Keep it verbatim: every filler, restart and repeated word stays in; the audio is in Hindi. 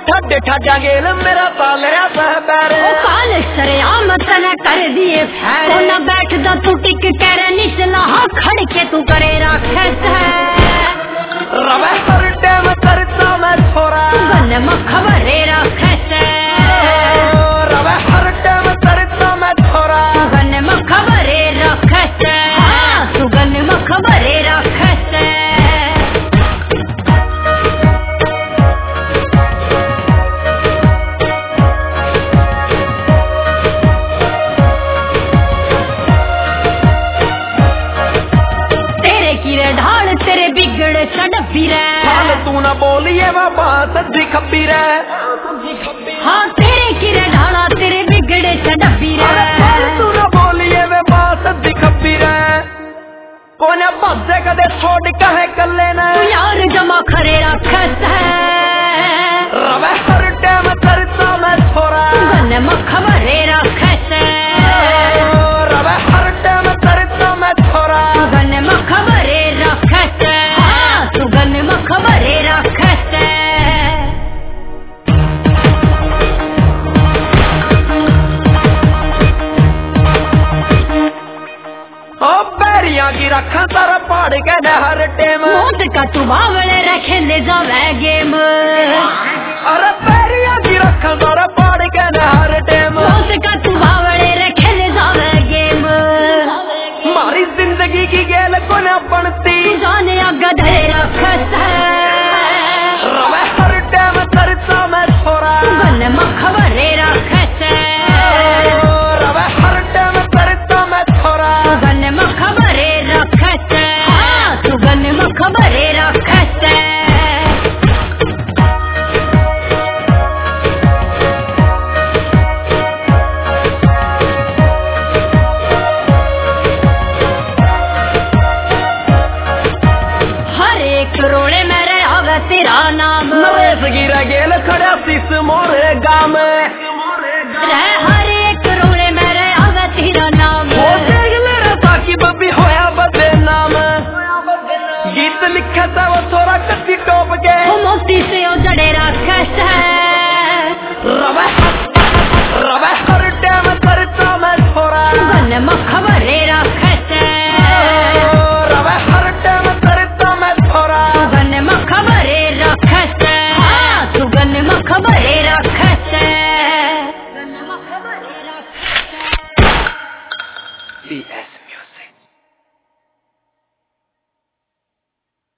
ठड ठडा गेल मेरा तालिया सहबैरे ओ काल सरेआम तना कर दिए फैर ओ ना बैठदा तू टिक कर निचला खड़ के तू करे राखस है रवे हर टाइम करता मैं छोरा गन मखबरे राखस रवे हर टाइम करता मैं छोरा गन मखबरे राखस तू गन मखबरे राखस हाल तू न बोलिए बाबा सज्जी खब्बी रे हाँ तेरे किरे ढाला तेरे बिगड़े छडब्बी रे तू न बोलिए बाबा सज्जी खब्बी रे कौन बाजे कदे छोड़ कहे कल्ले ने तू यार जमा खरे रखस है रवे हर टाइम करता मैं छोरा गन मखबरे रखस रवे हर टाइम करता मैं छोरा गन मखबरे रखस तू गन मखबरे रखस ओ बैरिया की रखा तारा पाड़ के हर टेम मौत का तू बावले रखे ले जावे गेम अरे बैरिया की रखा तारा पाड़ के हर टेम मौत का तू बावले रखे ले जावे गेम मारी जिंदगी की गेल को न बनती जाने गधे रखस रवे हर टाइम करता मैं छोरा गन मखबरे रखस रवे हर टाइम करता मैं छोरा गन मखबरे रखस तू गन मखबरे रखस हर एक रोड़े मेरे आवे तेरा नाम नरेश गिरा गेल खड़ा शीश मोरे गाम रे हर एक रोड़े मेरे आवे तेरा नाम हो देख मेरा ताकि बबी होया बदे नाम गीत लिखा था वो थोड़ा कच्ची टोप के वो मोती से ओ जड़े राखस है रवे रवे हर टाइम करता मैं छोरा गन मखबरे